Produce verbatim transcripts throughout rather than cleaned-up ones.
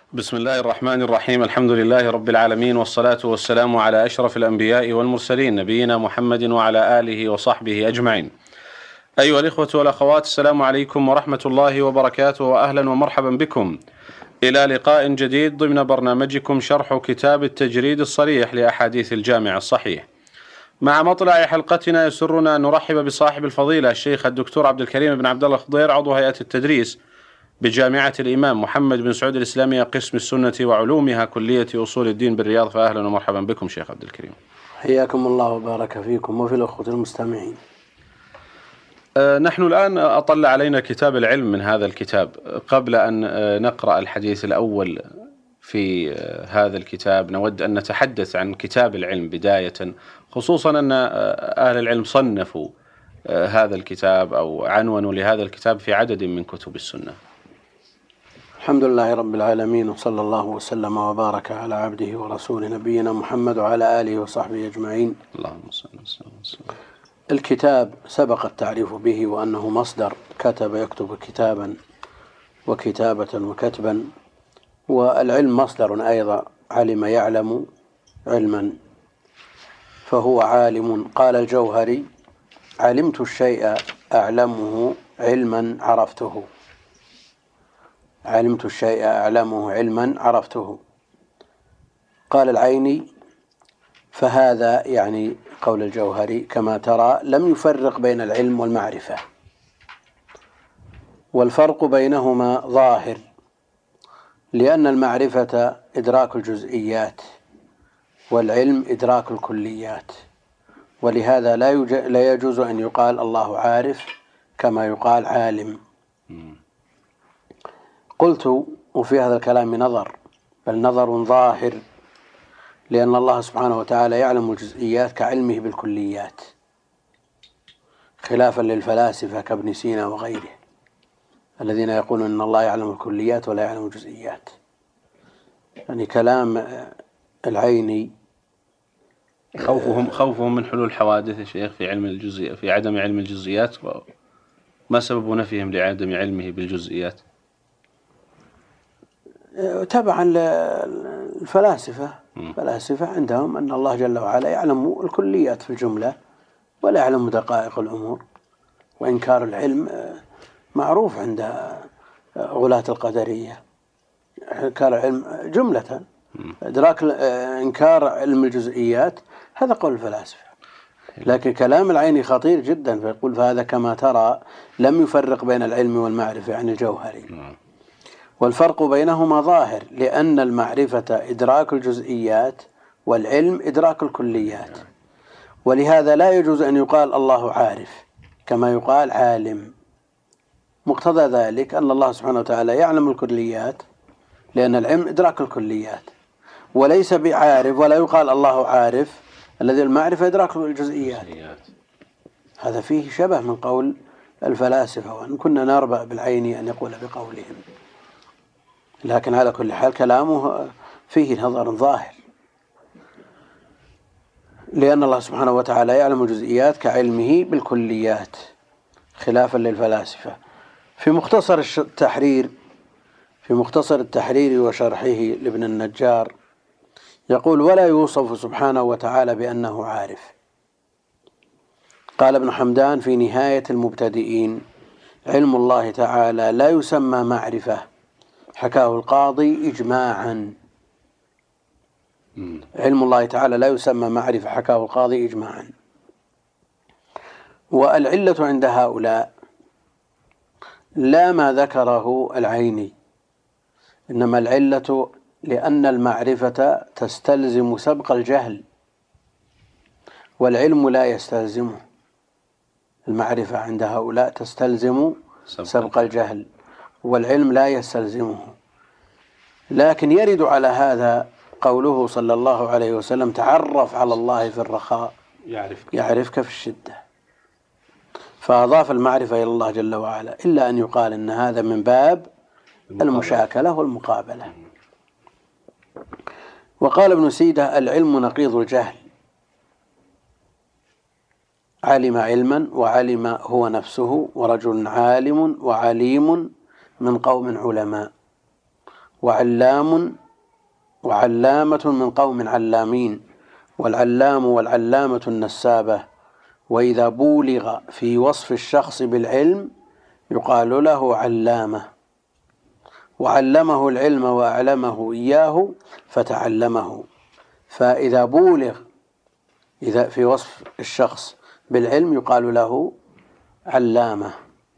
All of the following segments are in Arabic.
بسم الله الرحمن الرحيم. الحمد لله رب العالمين، والصلاة والسلام على أشرف الأنبياء والمرسلين، نبينا محمد وعلى آله وصحبه أجمعين. أيها الإخوة والأخوات، السلام عليكم ورحمة الله وبركاته، وأهلا ومرحبا بكم إلى لقاء جديد ضمن برنامجكم شرح كتاب التجريد الصريح لأحاديث الجامع الصحيح. مع مطلع حلقتنا يسرنا أن نرحب بصاحب الفضيلة الشيخ الدكتور عبد الكريم بن عبد الله الخضير، عضو هيئة التدريس بجامعة الإمام محمد بن سعود الإسلامية، قسم السنة وعلومها، كلية أصول الدين بالرياض. فأهلا ومرحبا بكم شيخ عبد الكريم. حياكم الله وبارك فيكم وفي الأخوة المستمعين. أه نحن الآن أطل علينا كتاب العلم من هذا الكتاب. قبل أن نقرأ الحديث الأول في هذا الكتاب نود أن نتحدث عن كتاب العلم بداية، خصوصا أن أهل العلم صنفوا هذا الكتاب أو عنونوا لهذا الكتاب في عدد من كتب السنة. الحمد لله رب العالمين، وصلى الله وسلم وبارك على عبده ورسوله نبينا محمد وعلى آله وصحبه أجمعين. اللهم صل وسلم. الكتاب سبق التعريف به وأنه مصدر كتب يكتب كتابا وكتابة وكتبا، والعلم مصدر أيضا، علم يعلم علما، فهو عالم. قال الجوهري: علمت الشيء أعلمه علما عرفته. علمت الشيء أعلمه علما عرفته. قال العيني: فهذا يعني قول الجوهري كما ترى لم يفرق بين العلم والمعرفة، والفرق بينهما ظاهر، لأن المعرفة إدراك الجزئيات والعلم إدراك الكليات، ولهذا لا, لا يجوز أن يقال الله عارف كما يقال عالم. قلت: وفي هذا الكلام نظر، بل نظر ظاهر، لأن الله سبحانه وتعالى يعلم الجزئيات كعلمه بالكليات، خلافا للفلاسفة كابن سينا وغيره الذين يقولون أن الله يعلم الكليات ولا يعلم الجزئيات. يعني كلام العيني خوفهم خوفهم من حلول حوادث يا شيخ في علم الجزئيات، في عدم علم الجزئيات. ما سبب نفيهم لعدم علمه بالجزئيات؟ تبعا للفلاسفة. الفلاسفة عندهم أن الله جل وعلا يعلم الكليات في الجملة ولا يعلم دقائق الأمور، وإنكار العلم معروف عند غلاة القدرية، إنكار العلم جملة، إدراك إنكار علم الجزئيات هذا قول الفلاسفة. لكن كلام العيني خطير جدا، فيقول: فهذا كما ترى لم يفرق بين العلم والمعرفة عن الجوهري، والفرق بينهما ظاهر، لأن المعرفة إدراك الجزئيات والعلم إدراك الكليات، ولهذا لا يجوز أن يقال الله عارف كما يقال عالم. مقتضى ذلك أن الله سبحانه وتعالى يعلم الكليات، لأن العلم إدراك الكليات، وليس بعارف، ولا يقال الله عارف الذي المعرفة إدراك الجزئيات. هذا فيه شبه من قول الفلاسفة، وأن كنا نربأ بالعين أن يقول بقولهم، لكن على كل حال كلامه فيه نظر ظاهر، لأن الله سبحانه وتعالى يعلم الجزئيات كعلمه بالكليات، خلافا للفلاسفة. في مختصر التحرير في مختصر التحرير وشرحه لابن النجار يقول: ولا يوصف سبحانه وتعالى بأنه عارف. قال ابن حمدان في نهاية المبتدئين: علم الله تعالى لا يسمى معرفة، حكاه القاضي إجماعا. علم الله تعالى لا يسمى معرفة، حكاه القاضي إجماعا. والعلة عند هؤلاء لا ما ذكره العيني، إنما العلة لأن المعرفة تستلزم سبق الجهل، والعلم لا يستلزمه. المعرفة عند هؤلاء تستلزم سبق الجهل، والعلم لا يستلزمه. لكن يرد على هذا قوله صلى الله عليه وسلم: تعرف على الله في الرخاء يعرفك, يعرفك في الشدة. فأضاف المعرفة إلى الله جل وعلا، إلا أن يقال إن هذا من باب المشاكلة والمقابلة. وقال ابن سيدة: العلم نقيض الجهل، علم علما وعلم هو نفسه، ورجل عالم وعليم من قوم علماء. وعلام وعلامة من قوم علامين، والعلام والعلامة النسابة. وإذا بولغ في وصف الشخص بالعلم يقال له علامة، وعلمه العلم وأعلمه إياه فتعلمه. فإذا بولغ إذا في وصف الشخص بالعلم يقال له علامة.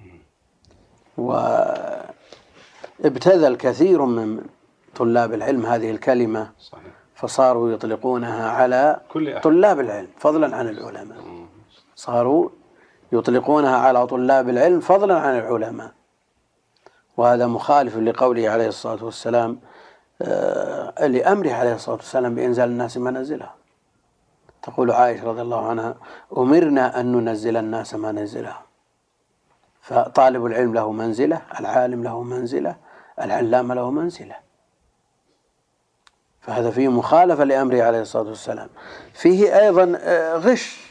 وابتذل كثير من طلاب العلم هذه الكلمة فصاروا يطلقونها على طلاب العلم فضلا عن العلماء، صاروا يطلقونها على طلاب العلم فضلا عن العلماء، وهذا مخالف لقوله عليه الصلاة والسلام آه لأمره عليه الصلاة والسلام بإنزال الناس منازلها. تقول عائشة رضي الله عنها: أمرنا أن ننزل الناس منازلها. فطالب العلم له منزلة، العالم له منزلة، العلام له منزلة، فهذا فيه مخالفة لأمره عليه الصلاة والسلام. فيه أيضا غش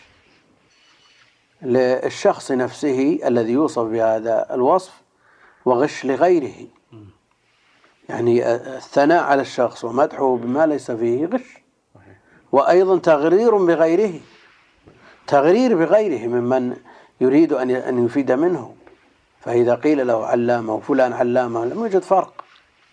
للشخص نفسه الذي يوصف بهذا الوصف، وغش لغيره، يعني الثناء على الشخص ومدحه بما ليس فيه غش، وأيضا تغرير بغيره، تغرير بغيره ممن يريد أن يفيد منه. فإذا قيل له علامة وفلان علامة لم يوجد فرق،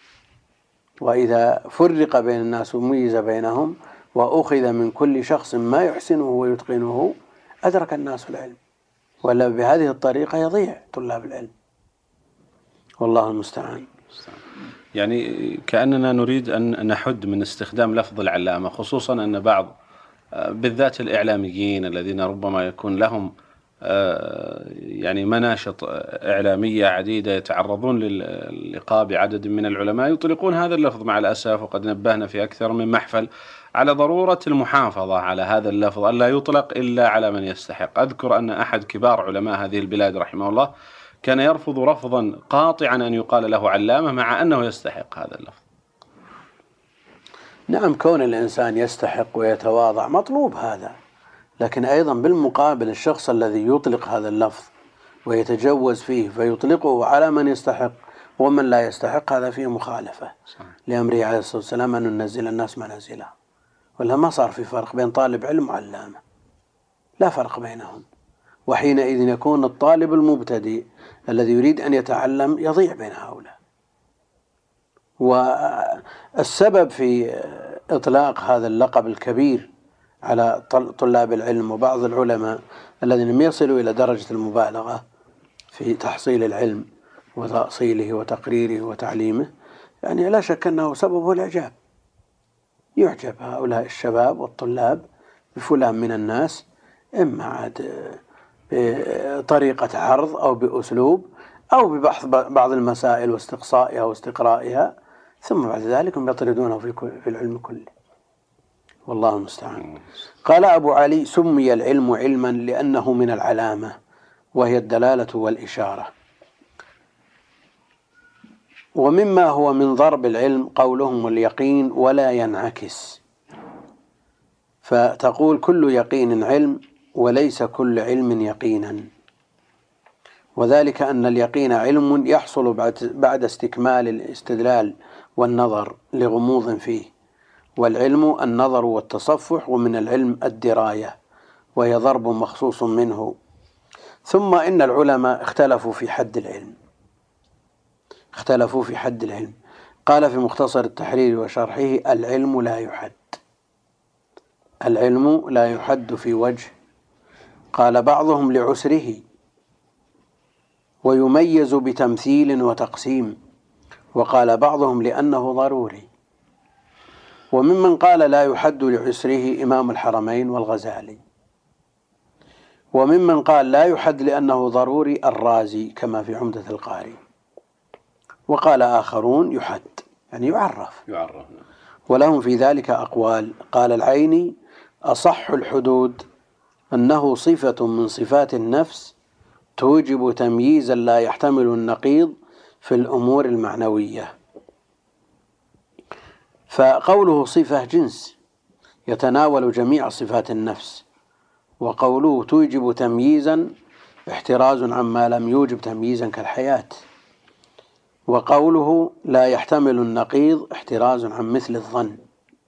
وإذا فرق بين الناس وميز بينهم وأخذ من كل شخص ما يحسنه ويتقنه أدرك الناس العلم، ولا بهذه الطريقة يضيع طلاب العلم، والله المستعان. يعني كأننا نريد أن نحد من استخدام لفظ العلامة، خصوصا أن بعض بالذات الإعلاميين الذين ربما يكون لهم يعني مناشط إعلامية عديدة يتعرضون للقاء بعدد من العلماء يطلقون هذا اللفظ مع الأسف. وقد نبهنا في أكثر من محفل على ضرورة المحافظة على هذا اللفظ، ألا يطلق إلا على من يستحق. أذكر أن أحد كبار علماء هذه البلاد رحمه الله كان يرفض رفضا قاطعا أن يقال له علامة مع أنه يستحق هذا اللفظ. نعم، كون الإنسان يستحق ويتواضع مطلوب هذا، لكن أيضا بالمقابل الشخص الذي يطلق هذا اللفظ ويتجوز فيه فيطلقه على من يستحق ومن لا يستحق، هذا فيه مخالفة لأمره عليه الصلاة والسلام أن ننزل الناس منازلها. ولا ما صار في فرق بين طالب علم وعلامة، لا فرق بينهم، وحينئذ يكون الطالب المبتدئ الذي يريد أن يتعلم يضيع بين هؤلاء. والسبب في إطلاق هذا اللقب الكبير على طلاب العلم وبعض العلماء الذين لم يصلوا إلى درجة المبالغة في تحصيل العلم وتأصيله وتقريره وتعليمه، يعني لا شك أنه سببه الإعجاب. يعجب هؤلاء الشباب والطلاب بفلان من الناس، إما عاد بطريقة عرض أو بأسلوب أو ببحث بعض المسائل واستقصائها واستقرائها، ثم بعد ذلك هم يطردونه في العلم كله، والله المستعان. قال أبو علي: سمي العلم علما لأنه من العلامة وهي الدلالة والإشارة. ومما هو من ضرب العلم قولهم اليقين ولا ينعكس، فتقول كل يقين علم وليس كل علم يقينا، وذلك أن اليقين علم يحصل بعد استكمال الاستدلال والنظر لغموض فيه، والعلم النظر والتصفح، ومن العلم الدراية وهي ضرب مخصوص منه. ثم إن العلماء اختلفوا في حد العلم اختلفوا في حد العلم قال في مختصر التحرير وشرحه: العلم لا يحد العلم لا يحد في وجه، قال بعضهم لعسره ويميز بتمثيل وتقسيم، وقال بعضهم لأنه ضروري. وممن قال لا يحد لعسره إمام الحرمين والغزالي، وممن قال لا يحد لأنه ضروري الرازي كما في عمدة القاري، وقال آخرون يحد يعني يعرف يعرف ولهم في ذلك أقوال. قال العيني: أصح الحدود أنه صفة من صفات النفس توجب تمييزا لا يحتمل النقيض في الأمور المعنوية. فقوله صفة جنس يتناول جميع صفات النفس، وقوله توجب تمييزا احتراز عما لم يوجب تمييزا كالحياة. وقوله لا يحتمل النقيض احتراز عن مثل الظن،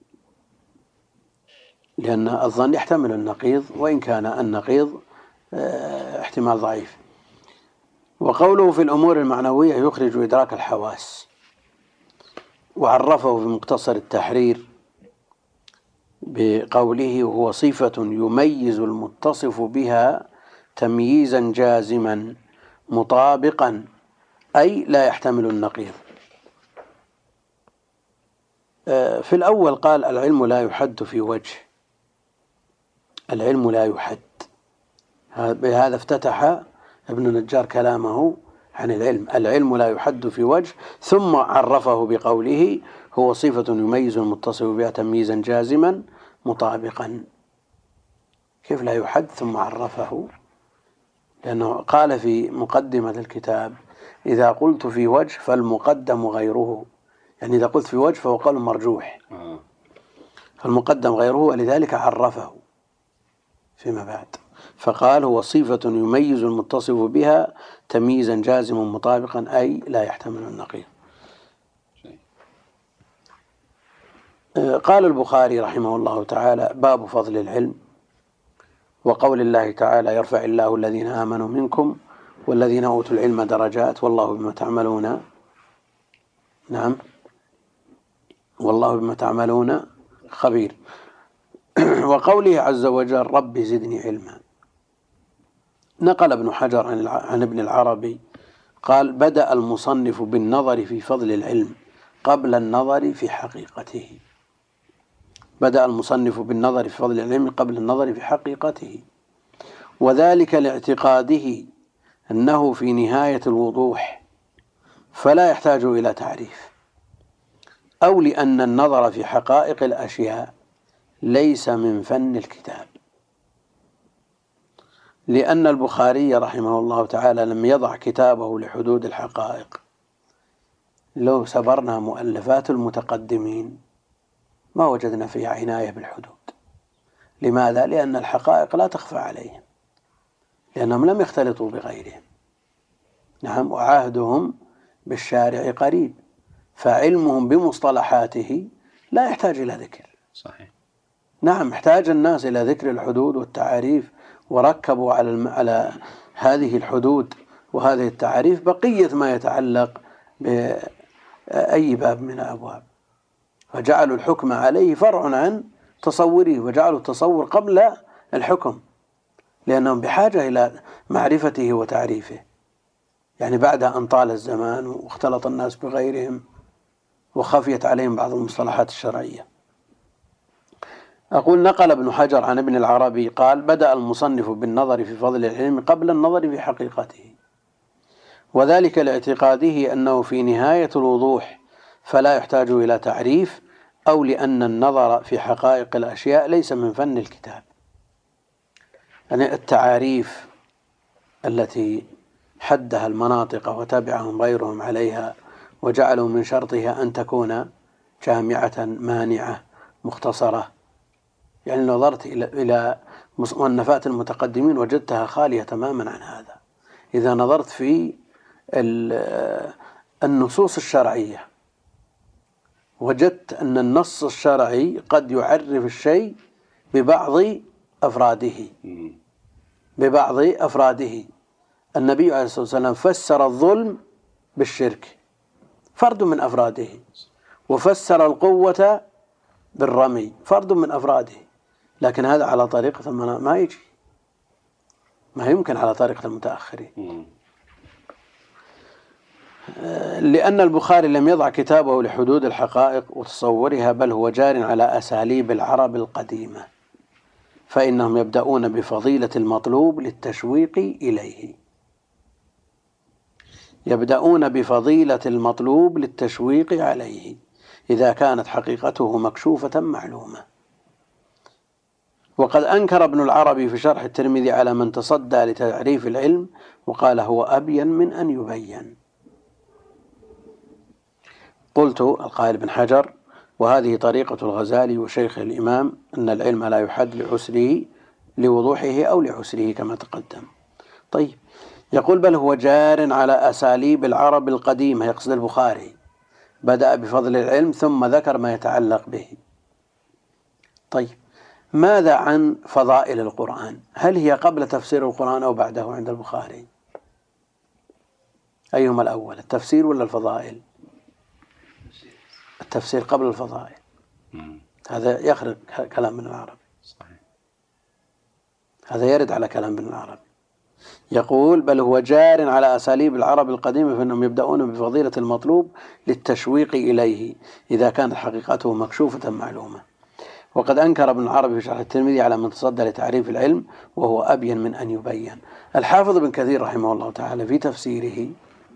لأن الظن يحتمل النقيض وإن كان النقيض احتمال ضعيف. وقوله في الأمور المعنوية يخرج إدراك الحواس، وعرفه في مقتصر التحرير بقوله هو صفة يميز المتصف بها تمييزا جازما مطابقا أي لا يحتمل النقيض. في الأول قال العلم لا يحد في وجه، العلم لا يحد، بهذا افتتح ابن النجار كلامه عن العلم، العلم لا يحد في وجه، ثم عرفه بقوله هو صفة يميز المتصف بها تمييزا جازما مطابقا. كيف لا يحد ثم عرفه؟ لأنه قال في مقدمة الكتاب إذا قلت في وجه فالمقدم غيره، يعني إذا قلت في وجه فهو قول مرجوح، فالمقدم غيره، ولذلك عرفه فيما بعد فقال هو صفة يميز المتصف بها تمييزا جازما مطابقا أي لا يحتمل النقيض. قال البخاري رحمه الله تعالى باب فضل العلم، وقول الله تعالى يرفع الله الذين آمنوا منكم والذين أوتوا العلم درجات والله بما تعملون نعم والله بما تعملون خبير. وقوله عز وجل رب زدني علما. نقل ابن حجر عن ابن العربي قال بدأ المصنف بالنظر في فضل العلم قبل النظر في حقيقته، بدأ المصنف بالنظر في فضل العلم قبل النظر في حقيقته، وذلك لاعتقاده أنه في نهاية الوضوح فلا يحتاج إلى تعريف، أو لأن النظر في حقائق الأشياء ليس من فن الكتاب، لأن البخاري رحمه الله تعالى لم يضع كتابه لحدود الحقائق. لو سبرنا مؤلفات المتقدمين ما وجدنا فيها عناية بالحدود. لماذا؟ لأن الحقائق لا تخفى عليهم، لأنهم لم يختلطوا بغيرهم. نعم، وعهدهم بالشارع قريب، فعلمهم بمصطلحاته لا يحتاج إلى ذكر. صحيح. نعم، احتاج الناس إلى ذكر الحدود والتعاريف، وركبوا على الم... على هذه الحدود وهذه التعاريف بقية ما يتعلق بأي باب من الأبواب، فجعلوا الحكم عليه فرع عن تصوره، وجعلوا التصور قبل الحكم، لأنهم بحاجة إلى معرفته وتعريفه. يعني بعد أن طال الزمان واختلط الناس بغيرهم وخفيت عليهم بعض المصطلحات الشرعية. أقول نقل ابن حجر عن ابن العربي قال بدأ المصنف بالنظر في فضل العلم قبل النظر في حقيقته، وذلك لاعتقاده أنه في نهاية الوضوح فلا يحتاج إلى تعريف، أو لأن النظر في حقائق الأشياء ليس من فن الكتاب. يعني التعاريف التي حدها المناطق وتبعهم غيرهم عليها وجعلوا من شرطها أن تكون جامعة مانعة مختصرة، يعني نظرت إلى مصنفات المتقدمين وجدتها خالية تماما عن هذا. إذا نظرت في النصوص الشرعية وجدت أن النص الشرعي قد يعرف الشيء ببعض أفراده ببعض أفراده النبي عليه الصلاة والسلام فسر الظلم بالشرك، فرد من أفراده، وفسر القوة بالرمي، فرد من أفراده، لكن هذا على طريقة ما يجي، ما يمكن على طريقة المتأخرين. لأن البخاري لم يضع كتابه لحدود الحقائق وتصورها، بل هو جار على أساليب العرب القديمة، فإنهم يبدأون بفضيلة المطلوب للتشويق إليه يبدأون بفضيلة المطلوب للتشويق عليه إذا كانت حقيقته مكشوفة معلومة. وقد أنكر ابن العربي في شرح الترمذي على من تصدى لتعريف العلم وقال هو أبين من أن يبين. قلت القائل بن حجر وهذه طريقة الغزالي وشيخ الإمام أن العلم لا يحد لعسره لوضوحه أو لعسره كما تقدم. طيب، يقول بل هو جار على أساليب العرب القديمة، يقصد البخاري، بدأ بفضل العلم ثم ذكر ما يتعلق به. طيب ماذا عن فضائل القرآن؟ هل هي قبل تفسير القرآن أو بعده عند البخاري؟ أيهما الأول، التفسير ولا الفضائل؟ التفسير قبل الفضائل. هذا يخرج كلام ابن العربي. هذا يرد على كلام ابن العربي. يقول بل هو جار على أساليب العرب القديمة، فإنهم يبدأون بفضيلة المطلوب للتشويق إليه إذا كانت حقيقته مكشوفة معلومة. وقد أنكر ابن العربي في شرح الترمذي على من تصدى لتعريف العلم وهو أبين من أن يبين. الحافظ ابن كثير رحمه الله تعالى في تفسيره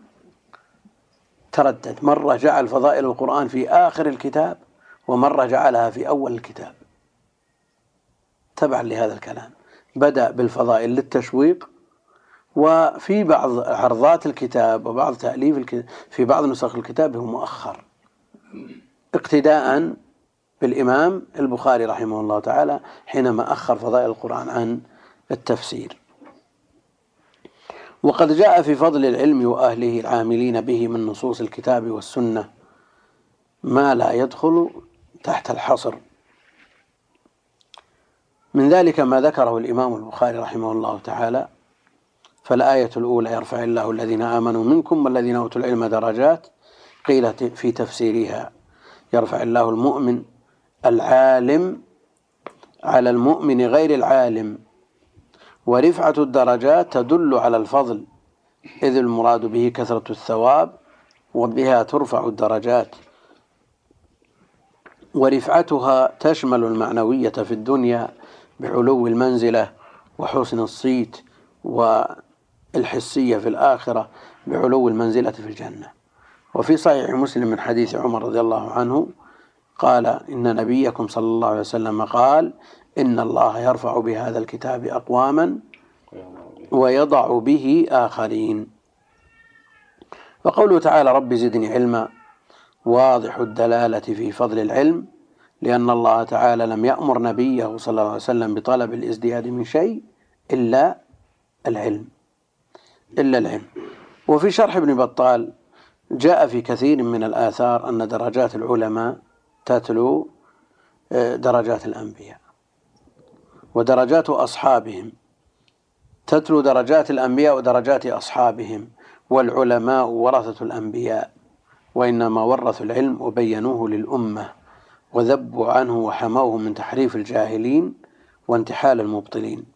تردد، مرة جعل فضائل القرآن في آخر الكتاب ومرة جعلها في أول الكتاب تبعا لهذا الكلام. بدأ بالفضائل للتشويق، وفي بعض عرضات الكتاب وبعض تأليف الكتاب في بعض نسخ الكتاب هو مؤخر اقتداء بالإمام البخاري رحمه الله تعالى حينما أخر فضائل القرآن عن التفسير. وقد جاء في فضل العلم وأهله العاملين به من نصوص الكتاب والسنة ما لا يدخل تحت الحصر. من ذلك ما ذكره الإمام البخاري رحمه الله تعالى: فالآية الأولى يرفع الله الذين آمنوا منكم والذين أوتوا العلم درجات، قيل في تفسيرها يرفع الله المؤمن العالم على المؤمن غير العالم، ورفعة الدرجات تدل على الفضل، إذ المراد به كثرة الثواب وبها ترفع الدرجات، ورفعتها تشمل المعنوية في الدنيا بعلو المنزلة وحسن الصيت، والحسية في الآخرة بعلو المنزلة في الجنة. وفي صحيح مسلم من حديث عمر رضي الله عنه قال: إن نبيكم صلى الله عليه وسلم قال: إن الله يرفع بهذا الكتاب أقواما ويضع به آخرين. وقوله تعالى: رب زدني علما، واضح الدلالة في فضل العلم، لأن الله تعالى لم يأمر نبيه صلى الله عليه وسلم بطلب الازدياد من شيء إلا العلم إلا العلم. وفي شرح ابن بطال جاء في كثير من الآثار أن درجات العلماء تتلو درجات الأنبياء، ودرجات أصحابهم تتلو درجات الأنبياء ودرجات أصحابهم، والعلماء ورثة الأنبياء، وإنما ورثوا العلم وبينوه للأمة وذبوا عنه وحموه من تحريف الجاهلين وانتحال المبطلين.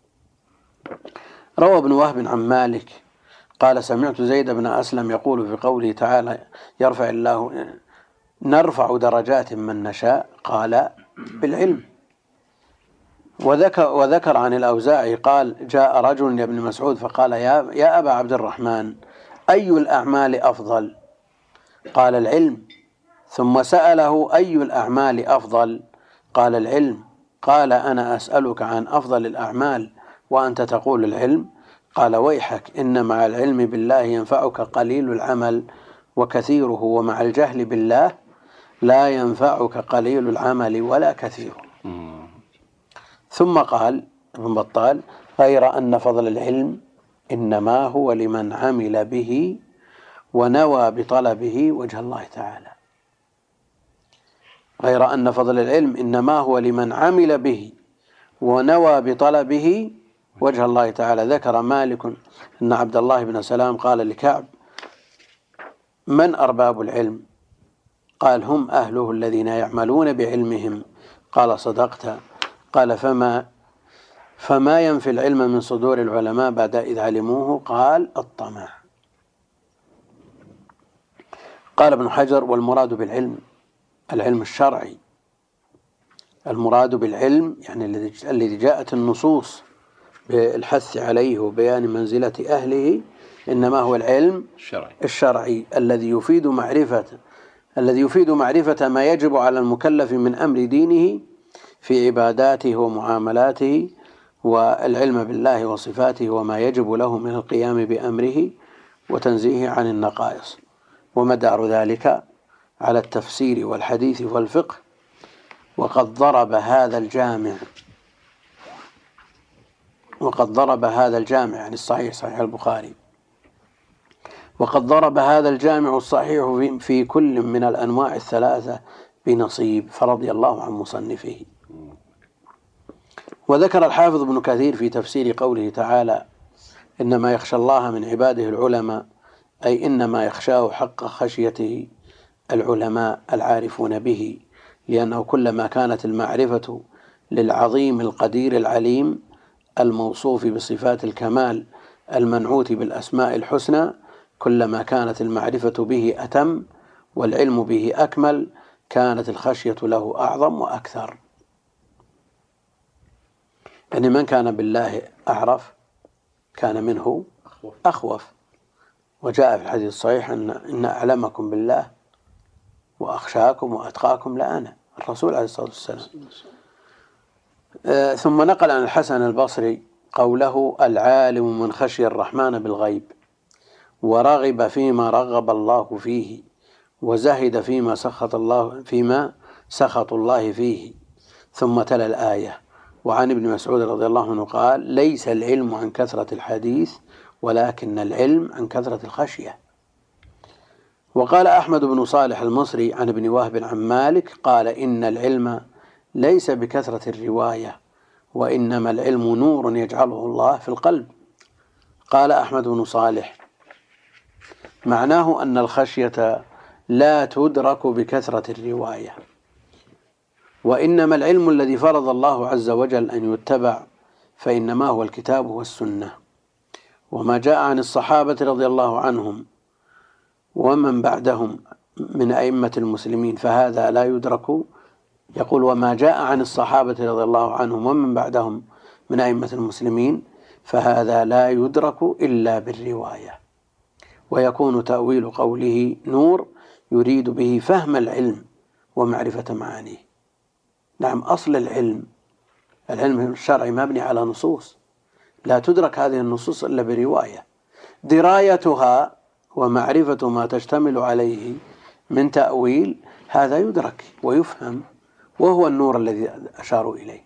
روى ابن وهب عن مالك قال: سمعت زيد بن أسلم يقول في قوله تعالى: يرفع الله نرفع درجات من نشاء، قال: بالعلم. وذكر, وذكر عن الأوزاعي قال: جاء رجل لابن مسعود فقال: يا, يا أبا عبد الرحمن، أي الأعمال أفضل؟ قال: العلم. ثم سأله: أي الأعمال أفضل؟ قال: العلم. قال: أنا أسألك عن أفضل الأعمال وأنت تقول العلم. قال: ويحك، إن مع العلم بالله ينفعك قليل العمل وكثيره، ومع الجهل بالله لا ينفعك قليل العمل ولا كثيره. ثم قال ابن بطال: غير أن فضل العلم إنما هو لمن عمل به ونوى بطلبه وجه الله تعالى. غير أن فضل العلم إنما هو لمن عمل به ونوى بطلبه وجه الله تعالى. ذكر مالك أن عبد الله بن سلام قال لكعب: من أرباب العلم؟ قال: هم أهله الذين يعملون بعلمهم. قال: صدقت. قال: فما فما ينفي العلم من صدور العلماء بعد إذ علموه؟ قال: الطمع. قال ابن حجر: والمراد بالعلم العلم الشرعي. المراد بالعلم يعني الذي جاءت النصوص بالحث عليه وبيان منزلة أهله، إنما هو العلم الشرعي, الشرعي الذي يفيد معرفة الذي يفيد معرفة ما يجب على المكلف من أمر دينه في عباداته ومعاملاته، والعلم بالله وصفاته وما يجب له من القيام بأمره وتنزيهه عن النقائص. ومدار ذلك على التفسير والحديث والفقه. وقد ضرب هذا الجامع وقد ضرب هذا الجامع يعني الصحيح صحيح البخاري وقد ضرب هذا الجامع الصحيح في, في كل من الأنواع الثلاثة بنصيب، فرضي الله عن مصنفه. وذكر الحافظ ابن كثير في تفسير قوله تعالى إنما يخشى الله من عباده العلماء، أي إنما يخشاه حق خشيته العلماء العارفون به، لأنه كلما كانت المعرفة للعظيم القدير العليم الموصوف بصفات الكمال المنعوت بالأسماء الحسنى، كلما كانت المعرفة به أتم والعلم به أكمل، كانت الخشية له أعظم وأكثر. يعني من كان بالله أعرف كان منه أخوف. وجاء في الحديث الصحيح أن إن أعلمكم بالله وأخشاكم وأتقاكم لأنا، الرسول عليه الصلاة والسلام. آه ثم نقل عن الحسن البصري قوله العالم من خشي الرحمن بالغيب ورغب فيما رغب الله فيه وزهد فيما سخط الله فيما سخط الله فيه. ثم تلا الآية. وعن ابن مسعود رضي الله عنه قال ليس العلم عن كثرة الحديث ولكن العلم عن كثرة الخشية. وقال أحمد بن صالح المصري عن ابن وهب عن مالك قال إن العلم ليس بكثرة الرواية وإنما العلم نور يجعله الله في القلب. قال أحمد بن صالح معناه أن الخشية لا تدرك بكثرة الرواية، وإنما العلم الذي فرض الله عز وجل أن يتبع فإنما هو الكتاب والسنة. وما جاء عن الصحابة رضي الله عنهم ومن بعدهم من أئمة المسلمين فهذا لا يدرك. يقول وما جاء عن الصحابة رضي الله عنهم ومن بعدهم من أئمة المسلمين فهذا لا يدرك إلا بالرواية. ويكون تأويل قوله نور يريد به فهم العلم ومعرفة معانيه. نعم، أصل العلم العلم الشرعي مبني على نصوص، لا تدرك هذه النصوص إلا برواية. درايتها ومعرفة ما تشتمل عليه من تأويل هذا يدرك ويفهم، وهو النور الذي أشاروا إليه.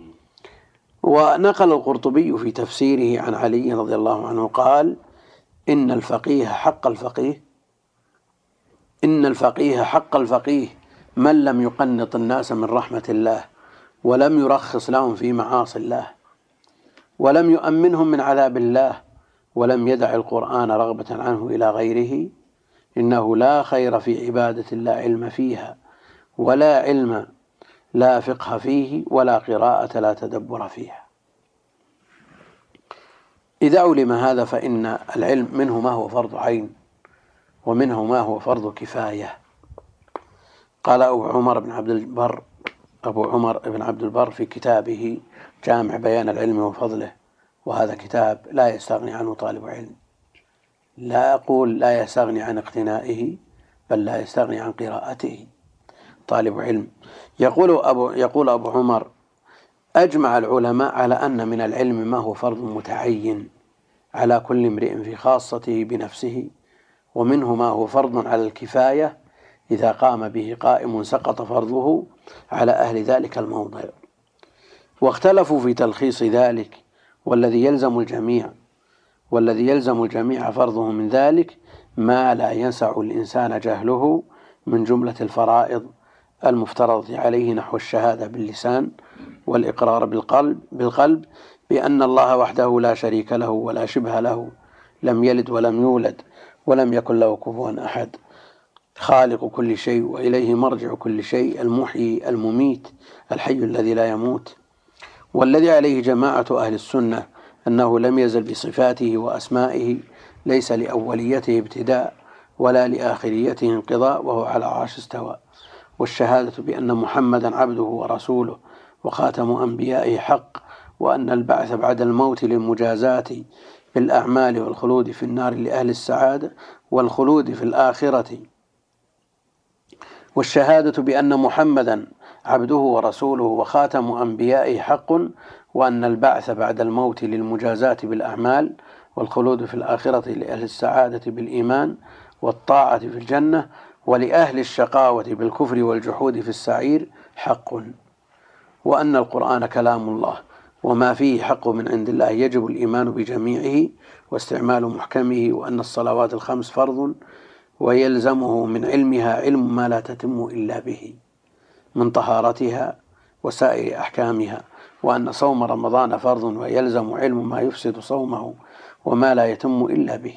ونقل القرطبي في تفسيره عن علي رضي الله عنه قال إن الفقيه حق الفقيه إن الفقيه حق الفقيه من لم يقنط الناس من رحمة الله ولم يرخص لهم في معاصي الله ولم يؤمنهم من عذاب الله ولم يدع القرآن رغبة عنه إلى غيره، إنه لا خير في عبادة لا علم فيها ولا علم لا فقه فيه ولا قراءة لا تدبر فيها. إذا علم هذا فإن العلم منه ما هو فرض عين ومنه ما هو فرض كفاية. قال أبو عمر بن عبد البر أبو عمر بن عبد البر في كتابه جامع بيان العلم وفضله، وهذا كتاب لا يستغني عنه طالب علم، لا أقول لا يستغني عن اقتنائه بل لا يستغني عن قراءته طالب علم. يقول أبو, يقول أبو عمر أجمع العلماء على أن من العلم ما هو فرض متعين على كل امرئ في خاصته بنفسه، ومنه ما هو فرض على الكفاية إذا قام به قائم سقط فرضه على أهل ذلك الموضع. واختلفوا في تلخيص ذلك، والذي يلزم الجميع والذي يلزم الجميع فرضه من ذلك ما لا ينسع الإنسان جهله من جملة الفرائض المفترض عليه، نحو الشهادة باللسان والإقرار بالقلب بالقلب بأن الله وحده لا شريك له ولا شبه له، لم يلد ولم يولد ولم يكن له كفوا أحد، خالق كل شيء وإليه مرجع كل شيء، المحيي المميت الحي الذي لا يموت. والذي عليه جماعة أهل السنة أنه لم يزل بصفاته وأسمائه ليس لأوليته ابتداء ولا لآخريته انقضاء، وهو على عرش استوى. والشهادة بأن محمدا عبده ورسوله وخاتم أنبيائه حق، وأن البعث بعد الموت للمجازات بالأعمال والخلود في النار لأهل السعادة والخلود في الآخرة. والشهادة بأن محمدا عبده ورسوله وخاتم أنبيائه حق، وأن البعث بعد الموت للمجازات بالأعمال والخلود في الآخرة لأهل السعادة بالإيمان والطاعة في الجنة، ولأهل الشقاوة بالكفر والجحود في السعير حق. وأن القرآن كلام الله وما فيه حق من عند الله يجب الإيمان بجميعه واستعمال محكمه، وأن الصلوات الخمس فرض ويلزمه من علمها علم ما لا تتم إلا به من طهارتها وسائر أحكامها، وأن صوم رمضان فرض ويلزم علم ما يفسد صومه وما لا يتم إلا به.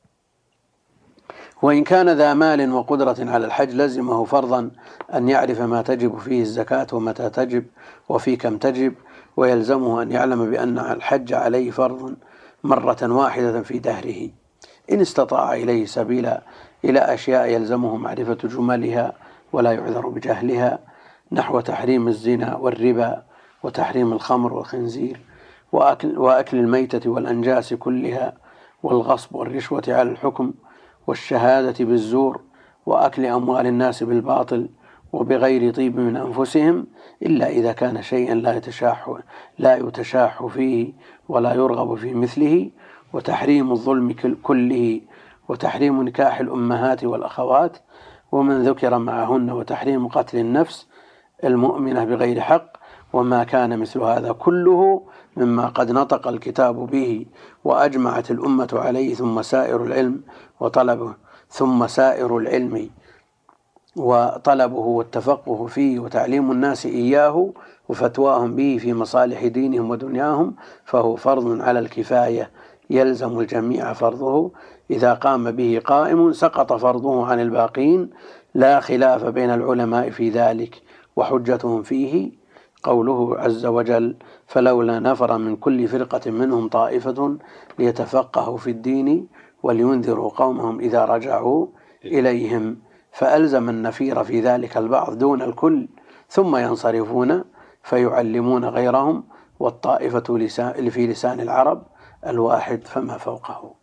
وإن كان ذا مال وقدرة على الحج لزمه فرضا أن يعرف ما تجب فيه الزكاة ومتى تجب وفي كم تجب، ويلزمه أن يعلم بأن الحج عليه فرض مرة واحدة في دهره إن استطاع إليه سبيلا، إلى أشياء يلزمه معرفة جملها ولا يعذر بجهلها، نحو تحريم الزنا والربا وتحريم الخمر والخنزير وأكل, وأكل الميتة والأنجاس كلها، والغصب والرشوة على الحكم، والشهادة بالزور، وأكل أموال الناس بالباطل وبغير طيب من أنفسهم، إلا إذا كان شيئا لا يتشاح, لا يتشاح فيه ولا يرغب في مثله، وتحريم الظلم كله، وتحريم نكاح الأمهات والأخوات ومن ذكر معهن، وتحريم قتل النفس المؤمنة بغير حق، وما كان مثل هذا كله مما قد نطق الكتاب به وأجمعت الأمة عليه، ثم سائر العلم وطلبه ثم سائر العلم وطلبه والتفقه فيه وتعليم الناس إياه وفتواهم به في مصالح دينهم ودنياهم، فهو فرض على الكفاية يلزم الجميع فرضه، إذا قام به قائم سقط فرضه عن الباقين، لا خلاف بين العلماء في ذلك، وحجتهم فيه قوله عز وجل: فلولا نفر من كل فرقة منهم طائفة ليتفقهوا في الدين ولينذروا قومهم إذا رجعوا إليهم، فألزم النفير في ذلك البعض دون الكل، ثم ينصرفون فيعلمون غيرهم، والطائفة في لسان العرب الواحد فما فوقه.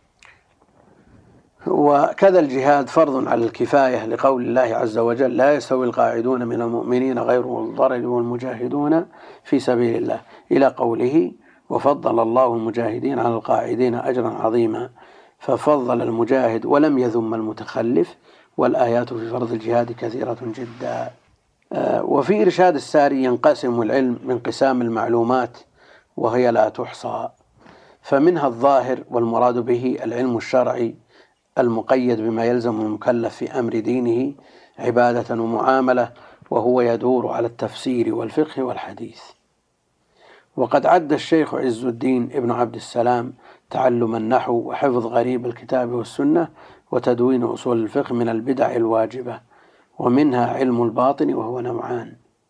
وكذا الجهاد فرض على الكفاية لقول الله عز وجل: لا يستوي القاعدون من المؤمنين غير أولي الضرر والمجاهدون في سبيل الله، إلى قوله: وفضل الله المجاهدين على القاعدين أجرا عظيما، ففضل المجاهد ولم يذم المتخلف، والآيات في فرض الجهاد كثيرة جدا. وفي إرشاد الساري ينقسم العلم بانقسام المعلومات وهي لا تحصى، فمنها الظاهر والمراد به العلم الشرعي المقيد بما يلزم المكلف في أمر دينه عبادة ومعاملة، وهو يدور على التفسير والفقه والحديث. وقد عد الشيخ عز الدين ابن عبد السلام تعلم النحو وحفظ غريب الكتاب والسنة وتدوين أصول الفقه من البدع الواجبة، ومنها علم الباطن وهو نوعان: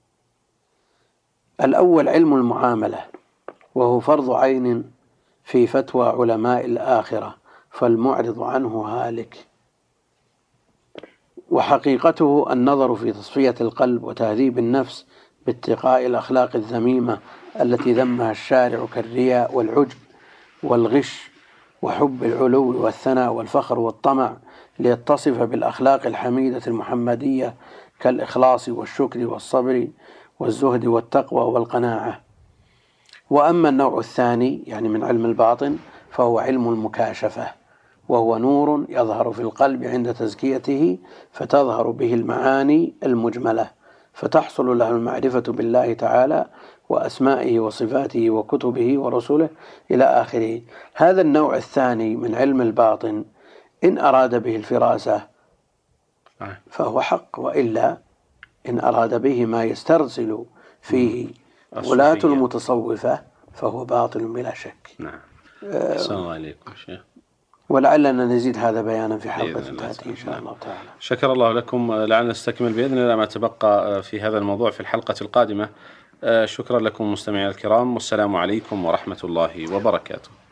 الأول علم المعاملة، وهو فرض عين في فتوى علماء الآخرة، فالمعرض عنه هالك، وحقيقته النظر في تصفية القلب وتهذيب النفس باتقاء الأخلاق الذميمة التي ذمها الشارع كالرياء والعجب والغش وحب العلو والثناء والفخر والطمع، ليتصف بالأخلاق الحميدة المحمدية كالإخلاص والشكر والصبر والزهد والتقوى والقناعة. وأما النوع الثاني يعني من علم الباطن فهو علم المكاشفة، وهو نور يظهر في القلب عند تزكيته، فتظهر به المعاني المجملة، فتحصل له المعرفة بالله تعالى وأسمائه وصفاته وكتبه ورسله إلى آخره. هذا النوع الثاني من علم الباطن إن أراد به الفراسة فهو حق، وإلا إن أراد به ما يسترسل فيه ولاة المتصوفة فهو باطل بلا شك. نعم. السلام أه عليكم شيخ. ولعلنا نزيد هذا بيانا في حلقة تأتي إن شاء الله تعالى. شكر الله لكم. لعلنا نستكمل بإذن الله ما تبقى في هذا الموضوع في الحلقة القادمة. شكرا لكم مستمعي الكرام، والسلام عليكم ورحمة الله وبركاته.